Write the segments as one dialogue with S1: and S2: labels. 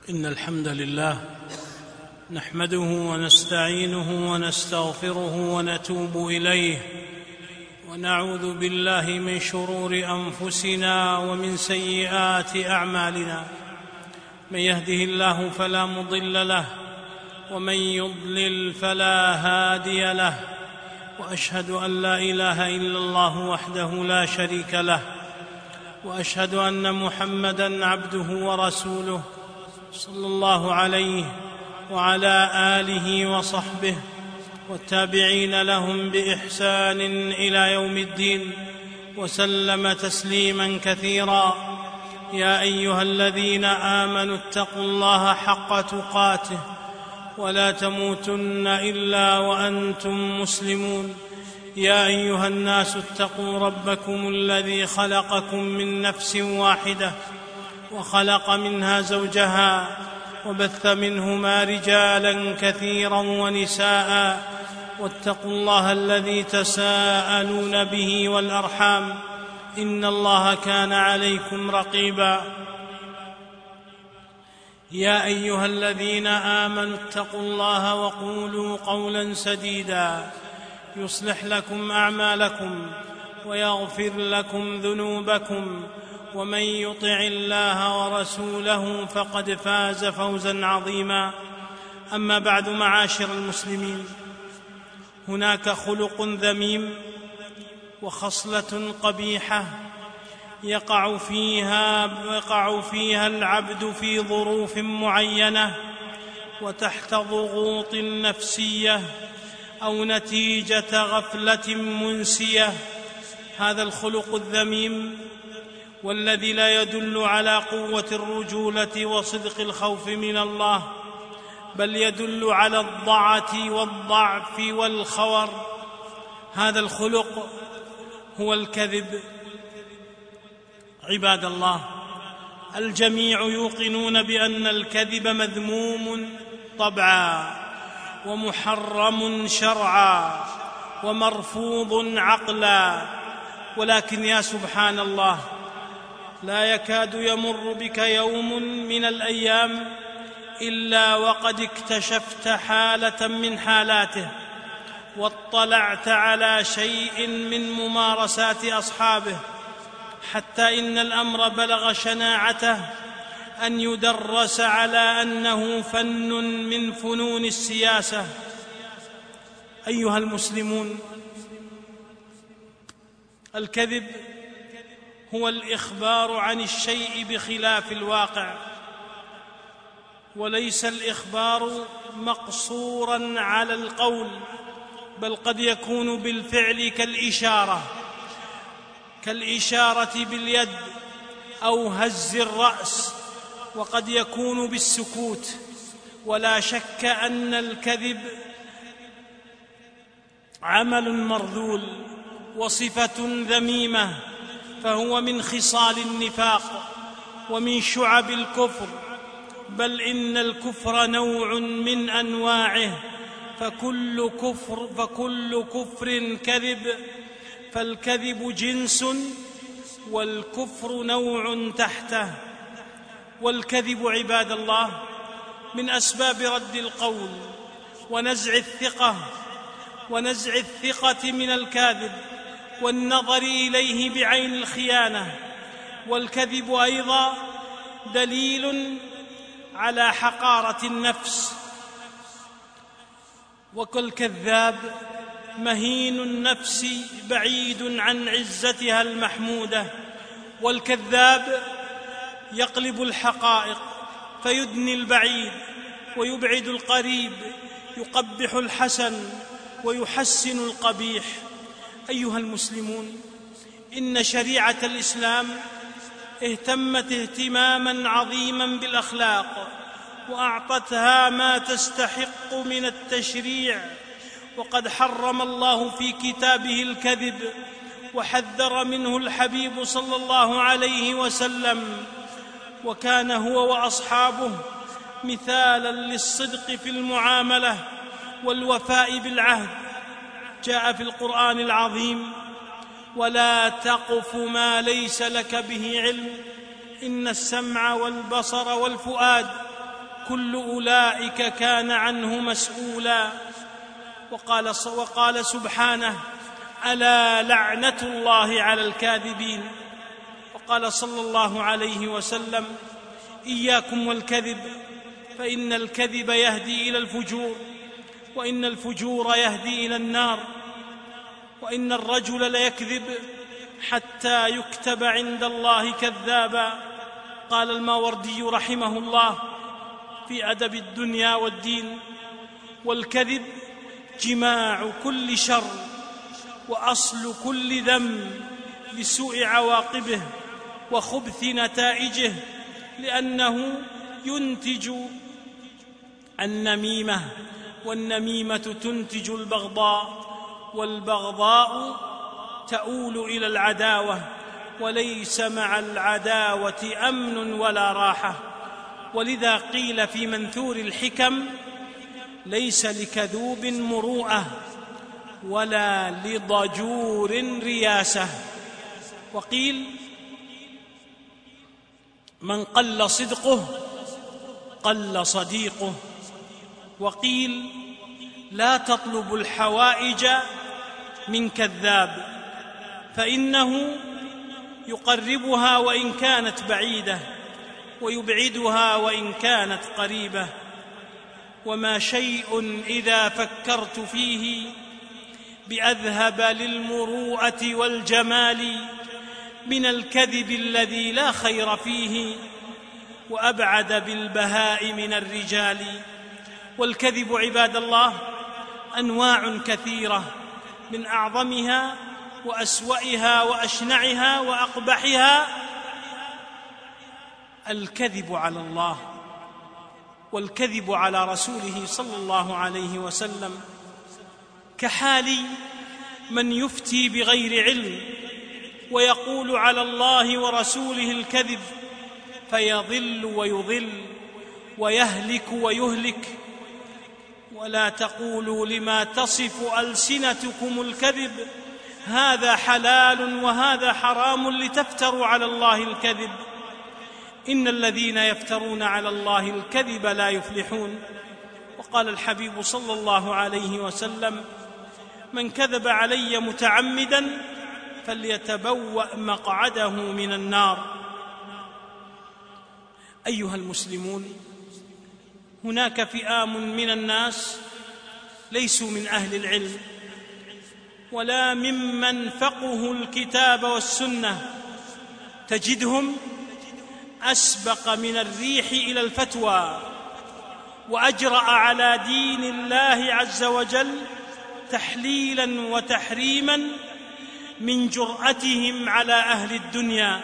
S1: إن الحمد لله نحمده ونستعينه ونستغفره ونتوب إليه، ونعوذ بالله من شرور أنفسنا ومن سيئات أعمالنا. من يهده الله فلا مضل له، ومن يضلل فلا هادي له، وأشهد أن لا إله إلا الله وحده لا شريك له، وأشهد أن محمدًا عبده ورسوله صلى الله عليه وعلى آله وصحبه والتابعين لهم بإحسان إلى يوم الدين، وسلم تسليماً كثيراً. يا أيها الذين آمنوا اتقوا الله حق تقاته ولا تموتن إلا وأنتم مسلمون. يا أيها الناس اتقوا ربكم الذي خلقكم من نفس واحدة وخلق منها زوجها، وبث منهما رجالاً كثيراً ونساء، واتقوا الله الذي تساءلون به والأرحام، إن الله كان عليكم رقيباً. يا أيها الذين آمنوا اتقوا الله وقولوا قولاً سديداً يصلح لكم أعمالكم ويغفر لكم ذنوبكم، ومن يطع الله ورسوله فقد فاز فوزاً عظيماً. أما بعد، معاشر المسلمين، هناك خلق ذميم وخصلة قبيحة يقع فيها العبد في ظروف معينة وتحت ضغوط نفسية أو نتيجة غفلة منسية. هذا الخلق الذميم والذي لا يدل على قوة الرجولة وصدق الخوف من الله، بل يدل على الضعة والضعف والخور، هذا الخلق هو الكذب. عباد الله، الجميع يوقنون بأن الكذب مذموم طبعا، ومحرم شرعا، ومرفوض عقلا، ولكن يا سبحان الله، لا يكاد يمر بك يوم من الأيام إلا وقد اكتشفت حالة من حالاته، واطلعت على شيء من ممارسات أصحابه، حتى إن الأمر بلغ شناعته أن يدرس على أنه فن من فنون السياسة. أيها المسلمون، الكذب هو الإخبار عن الشيء بخلاف الواقع، وليس الإخبار مقصوراً على القول، بل قد يكون بالفعل كالإشارة باليد أو هز الرأس، وقد يكون بالسكوت. ولا شك أن الكذب عمل مرذول وصفة ذميمة، فهو من خصال النفاق ومن شعب الكفر، بل إن الكفر نوع من أنواعه، فكل كفر كذب، فالكذب جنس والكفر نوع تحته. والكذب عباد الله من أسباب رد القول ونزع الثقة من الكاذب والنظر إليه بعين الخيانة. والكذب أيضا دليل على حقارة النفس، والكذاب مهين النفس بعيد عن عزتها المحمودة. والكذاب يقلب الحقائق فيدني البعيد ويبعد القريب، يقبح الحسن ويحسن القبيح. أيها المسلمون، إن شريعة الإسلام اهتمت اهتماماً عظيماً بالأخلاق، وأعطتها ما تستحق من التشريع. وقد حرم الله في كتابه الكذب، وحذر منه الحبيب صلى الله عليه وسلم، وكان هو وأصحابه مثالاً للصدق في المعاملة والوفاء بالعهد. جاء في القرآن العظيم: ولا تقف ما ليس لك به علم إن السمع والبصر والفؤاد كل أولئك كان عنه مسؤولا. وقال سبحانه: ألا لعنة الله على الكاذبين. وقال صلى الله عليه وسلم: إياكم والكذب، فإن الكذب يهدي إلى الفجور، وإن الفجور يهدي إلى النار، وإن الرجل ليكذب حتى يكتب عند الله كذابا. قال الماوردي رحمه الله في أدب الدنيا والدين: والكذب جماع كل شر وأصل كل ذنب لسوء عواقبه وخبث نتائجه، لأنه ينتج النميمة، والنميمة تنتج البغضاء، والبغضاء تؤول إلى العداوة، وليس مع العداوة أمن ولا راحة. ولذا قيل في منثور الحكم: ليس لكذوب مروءة ولا لضجور رياسة. وقيل: من قل صدقه قل صديقه. وقيل: لا تطلب الحوائج من كذاب، فإنه يقربها وإن كانت بعيدة، ويبعدها وإن كانت قريبة. وما شيء إذا فكرت فيه بأذهب للمروءة والجمال من الكذب الذي لا خير فيه، وأبعد بالبهاء من الرجال. والكذب عباد الله أنواع كثيرة، من أعظمها وأسوأها وأشنعها وأقبحها الكذب على الله، والكذب على رسوله صلى الله عليه وسلم، كحال من يفتي بغير علم ويقول على الله ورسوله الكذب فيضل ويضل ويهلك ويهلك. ولا تقولوا لما تصف ألسنتكم الكذب هذا حلال وهذا حرام لتفتروا على الله الكذب، إن الذين يفترون على الله الكذب لا يفلحون. وقال الحبيب صلى الله عليه وسلم: من كذب علي متعمدا فليتبوأ مقعده من النار. أيها المسلمون، هناك فئام من الناس ليسوا من أهل العلم ولا ممن فقهوا الكتاب والسنة، تجدهم أسبق من الريح إلى الفتوى، وأجرأ على دين الله عز وجل تحليلا وتحريما من جرأتهم على أهل الدنيا.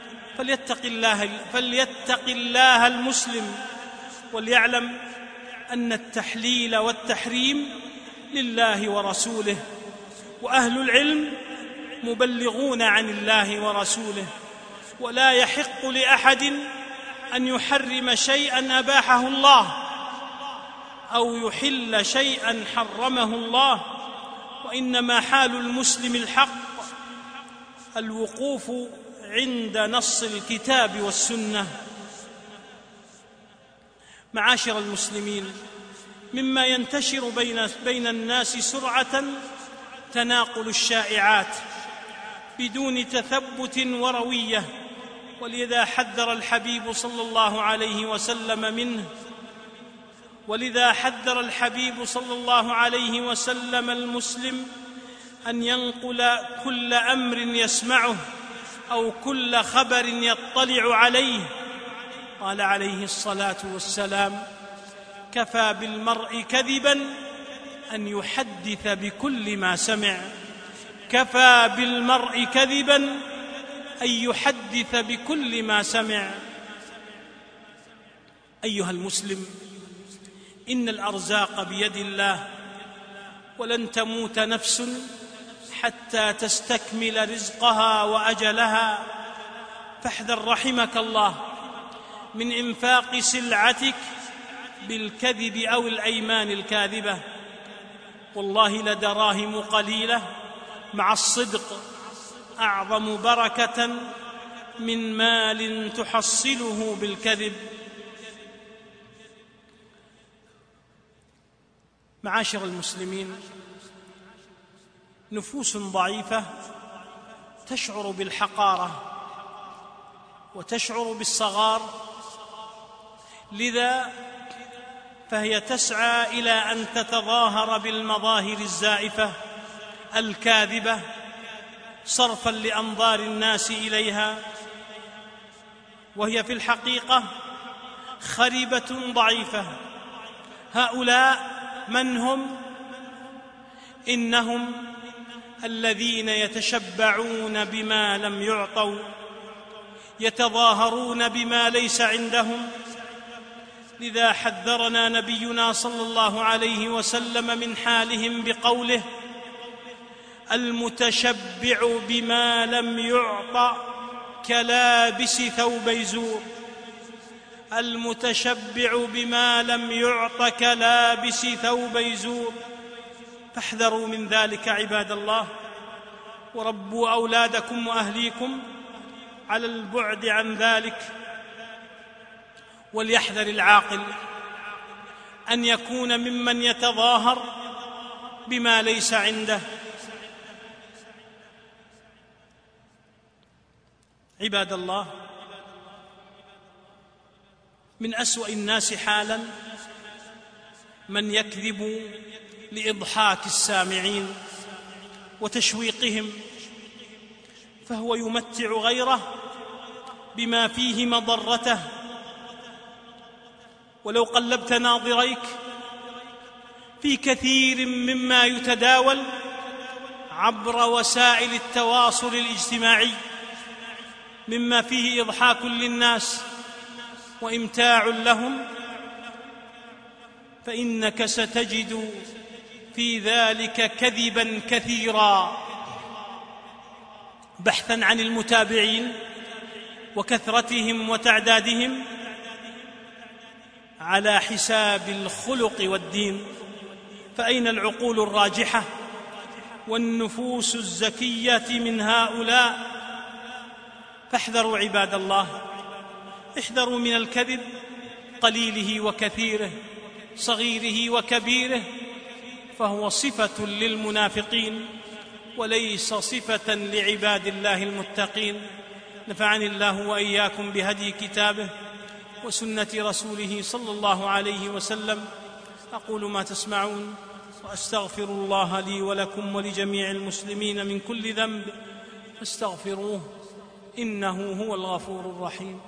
S1: فليتق الله المسلم، وليعلم أن التحليل والتحريم لله ورسوله، وأهل العلم مبلغون عن الله ورسوله، ولا يحق لأحد أن يحرم شيئا أباحه الله أو يحل شيئا حرمه الله، وإنما حال المسلم الحق الوقوف عند نص الكتاب والسنة. معاشر المسلمين، مما ينتشر بين الناس سرعة تناقل الشائعات بدون تثبت وروية، ولذا حذر الحبيب صلى الله عليه وسلم منه. ولذا حذر الحبيب صلى الله عليه وسلم المسلم أن ينقل كل أمر يسمعه أو كل خبر يطلع عليه. قال عليه الصلاة والسلام: كفى بالمرء كذبا أن يحدث بكل ما سمع. كفى بالمرء كذبا أن يحدث بكل ما سمع. أيها المسلم، إن الأرزاق بيد الله، ولن تموت نفس حتى تستكمل رزقها وأجلها، فاحذر رحمك الله من إنفاق سلعتك بالكذب أو الأيمان الكاذبة. والله لدراهم قليلة مع الصدق أعظم بركة من مال تحصله بالكذب. معاشر المسلمين، نفوس ضعيفة تشعر بالحقارة وتشعر بالصغار، لذا فهي تسعى إلى أن تتظاهر بالمظاهر الزائفة الكاذبة صرفاً لأنظار الناس إليها، وهي في الحقيقة خربة ضعيفة. هؤلاء من هم؟ إنهم الذين يتشبعون بما لم يعطوا، يتظاهرون بما ليس عندهم. لذا حذرنا نبينا صلى الله عليه وسلم من حالهم بقوله: المتشبع بما لم يعط كلابس ثوبي زور. المتشبع بما لم يعط كلابس ثوبي زور. فاحذروا من ذلك عباد الله، وربوا أولادكم وأهليكم على البعد عن ذلك. وليحذر العاقل أن يكون ممن يتظاهر بما ليس عنده. عباد الله، من أسوأ الناس حالاً من يكذب لإضحاك السامعين وتشويقهم، فهو يمتع غيره بما فيه مضرته. ولو قلبت ناظريك في كثير مما يتداول عبر وسائل التواصل الاجتماعي مما فيه إضحاك للناس وإمتاع لهم، فإنك ستجد في ذلك كذبا كثيرا، بحثا عن المتابعين وكثرتهم وتعدادهم على حساب الخلق والدين. فأين العقول الراجحة والنفوس الزكية من هؤلاء؟ فاحذروا عباد الله، احذروا من الكذب، قليله وكثيره، صغيره وكبيره، فهو صفة للمنافقين وليس صفة لعباد الله المتقين. نفعني الله وإياكم بهدي كتابه وسنة رسوله صلى الله عليه وسلم. أقول ما تسمعون وأستغفر الله لي ولكم ولجميع المسلمين من كل ذنب فاستغفروه إنه هو الغفور الرحيم.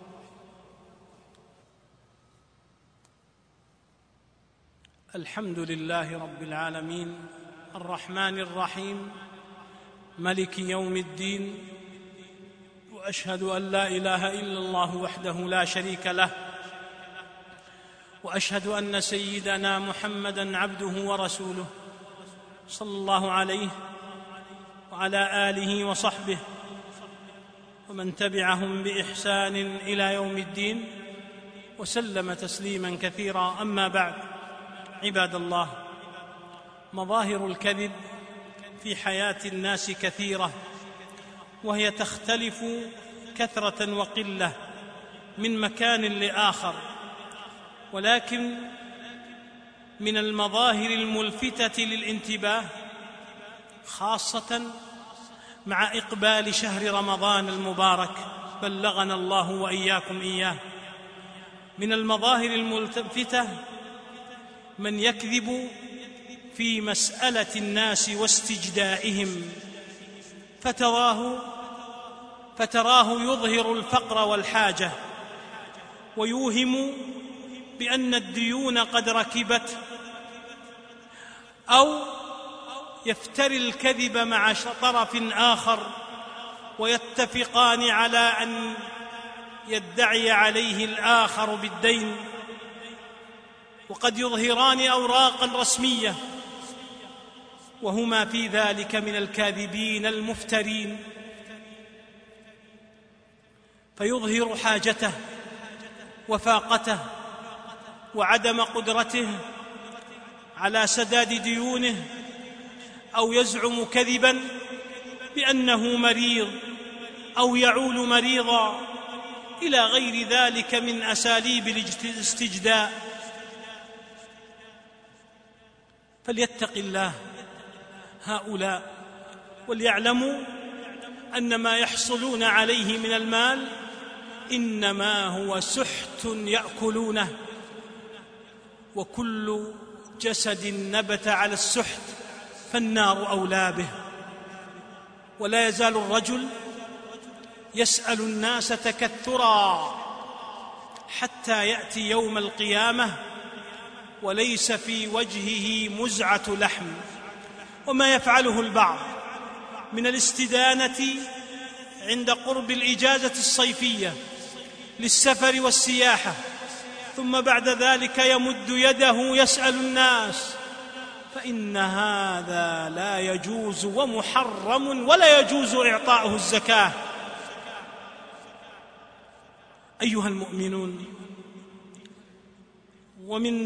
S1: الحمد لله رب العالمين، الرحمن الرحيم، ملك يوم الدين، وأشهد أن لا إله إلا الله وحده لا شريك له، وأشهد أن سيدنا محمدًا عبده ورسوله صلى الله عليه وعلى آله وصحبه ومن تبعهم بإحسان إلى يوم الدين وسلم تسليماً كثيراً. أما بعد، عباد الله، مظاهر الكذب في حياة الناس كثيرة، وهي تختلف كثرة وقلة من مكان لآخر، ولكن من المظاهر الملفتة للانتباه خاصة مع إقبال شهر رمضان المبارك بلغنا الله وإياكم إياه. من المظاهر الملفتة من يكذب في مسألة الناس واستجدائهم، فتراه يظهر الفقر والحاجة، ويوهم بأن الديون قد ركبت، أو يفتري الكذب مع طرف آخر ويتفقان على أن يدعي عليه الآخر بالدين، وقد يظهران أوراقا رسمية، وهما في ذلك من الكاذبين المفترين. فيظهر حاجته وفاقته وعدم قدرته على سداد ديونه، أو يزعم كذباً بأنه مريض أو يعول مريضاً، إلى غير ذلك من أساليب الاستجداء. فليتق الله هؤلاء وليعلموا أن ما يحصلون عليه من المال إنما هو سحت يأكلونه، وكل جسد نبت على السحت فالنار أولى به. ولا يزال الرجل يسأل الناس تكثرا حتى يأتي يوم القيامة وليس في وجهه مزعة لحم. وما يفعله البعض من الاستدانة عند قرب الإجازة الصيفية للسفر والسياحة، ثم بعد ذلك يمد يده يسأل الناس، فإن هذا لا يجوز ومحرم ولا يجوز إعطاؤه الزكاة. أيها المؤمنون، ومن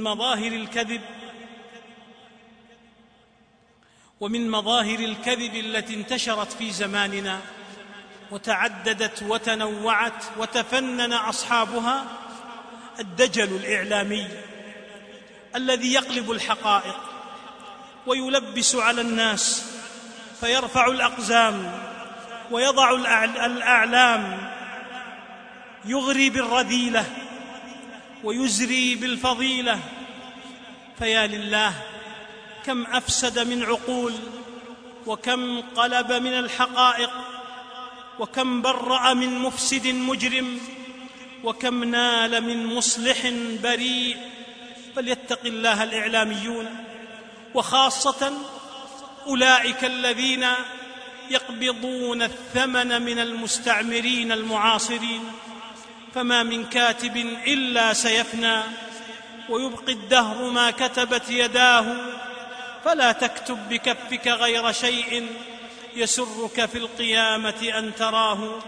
S1: مظاهر الكذب التي انتشرت في زماننا وتعددت وتنوعت وتفنن أصحابها الدجل الإعلامي الذي يقلب الحقائق ويلبس على الناس، فيرفع الأقزام ويضع الأعلام، يغري بالرذيلة ويزري بالفضيلة. فيا لله، كم أفسد من عقول، وكم قلب من الحقائق، وكم برأ من مفسد مجرم، وكم نال من مصلح بريء. فليتق الله الإعلاميون، وخاصة أولئك الذين يقبضون الثمن من المستعمرين المعاصرين، فما من كاتب إلا سيفنى، ويبقي الدهر ما كتبت يداه، فلا تكتب بكفك غير شيء يسرك في القيامة أن تراه.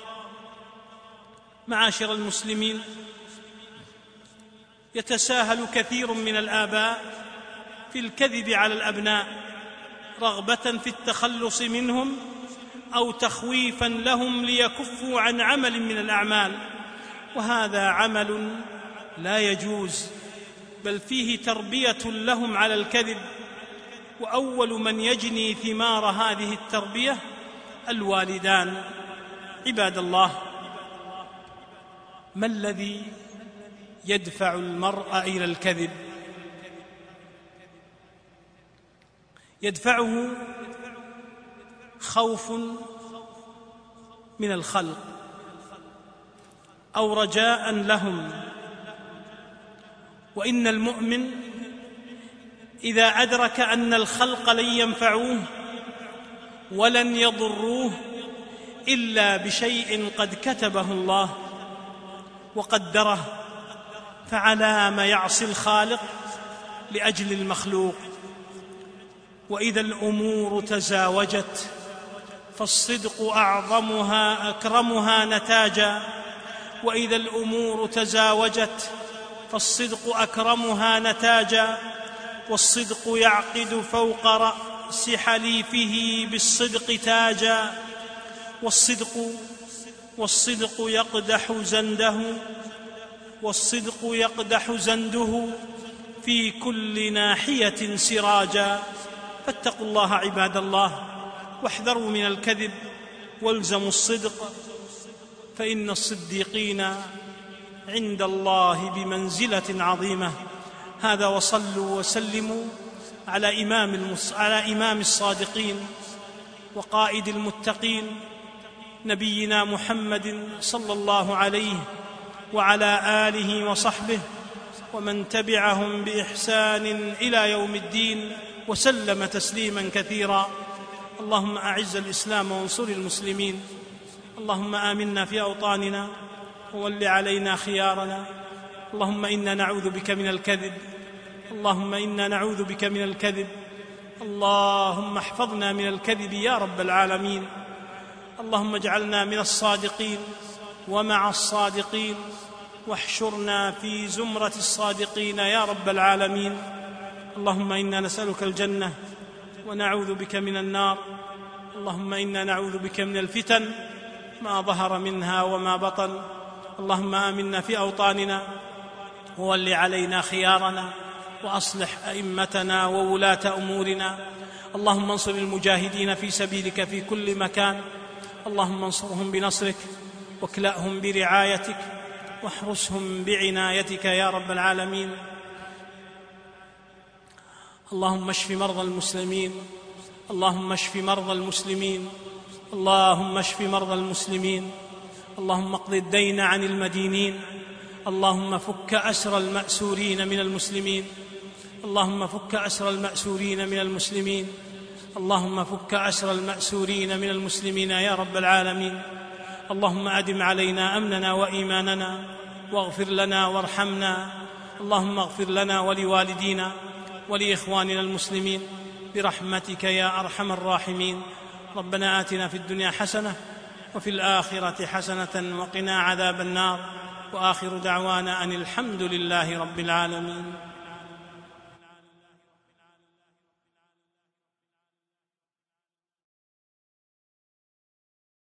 S1: معاشر المسلمين، يتساهل كثير من الآباء في الكذب على الأبناء رغبة في التخلص منهم أو تخويفا لهم ليكفوا عن عمل من الأعمال، وهذا عمل لا يجوز، بل فيه تربية لهم على الكذب. وأول من يجني ثمار هذه التربية الوالدان. عباد الله، ما الذي يدفع المرء إلى الكذب؟ يدفعه خوف من الخلق أو رجاء لهم. وإن المؤمن إذا أدرك أن الخلق لن ينفعوه ولن يضروه إلا بشيء قد كتبه الله وقدره، فعلى ما يعصي الخالق لأجل المخلوق. وإذا الأمور تزاوجت فالصدق أعظمها أكرمها نتاجا، وإذا الأمور تزاوجت فالصدق أكرمها نتاجا، والصدق يعقد فوق رأس حليفه بالصدق تاجا، والصدق يقدح زنده في كل ناحية سراجا. فاتقوا الله عباد الله، واحذروا من الكذب، والزموا الصدق، فإن الصديقين عند الله بمنزلة عظيمة. هذا، وصلوا وسلموا على إمام الصادقين وقائد المتقين نبينا محمد صلى الله عليه وعلى آله وصحبه ومن تبعهم بإحسان إلى يوم الدين، وسلم تسليما كثيرا. اللهم أعز الإسلام وانصر المسلمين، اللهم آمنا في أوطاننا وول علينا خيارنا. اللهم إنا نعوذ بك من الكذب، اللهم إنا نعوذ بك من الكذب، اللهم احفظنا من الكذب يا رب العالمين. اللهم اجعلنا من الصادقين ومع الصادقين، واحشرنا في زمرة الصادقين يا رب العالمين. اللهم إنا نسألك الجنة ونعوذ بك من النار. اللهم إنا نعوذ بك من الفتن ما ظهر منها وما بطن. اللهم آمنا في أوطاننا وول علينا خيارنا. وأصلح أئمتنا وولاة أمورنا. اللهم انصر المجاهدين في سبيلك في كل مكان، اللهم انصرهم بنصرك واكلأهم برعايتك واحرسهم بعنايتك يا رب العالمين. اللهم اشف مرضى المسلمين، اللهم اشف مرضى المسلمين، اللهم اشف مرضى المسلمين. اللهم اقض الدين عن المدينين، اللهم فك أسر المأسورين من المسلمين، اللهم فك أسر المأسورين من المسلمين، اللهم فك أسر المأسورين من المسلمين يا رب العالمين. اللهم أدم علينا أمننا وإيماننا، واغفر لنا وارحمنا. اللهم اغفر لنا ولوالدينا ولإخواننا المسلمين برحمتك يا أرحم الراحمين. ربنا آتنا في الدنيا حسنة وفي الآخرة حسنة وقنا عذاب النار، وآخر دعوانا أن الحمد لله رب العالمين.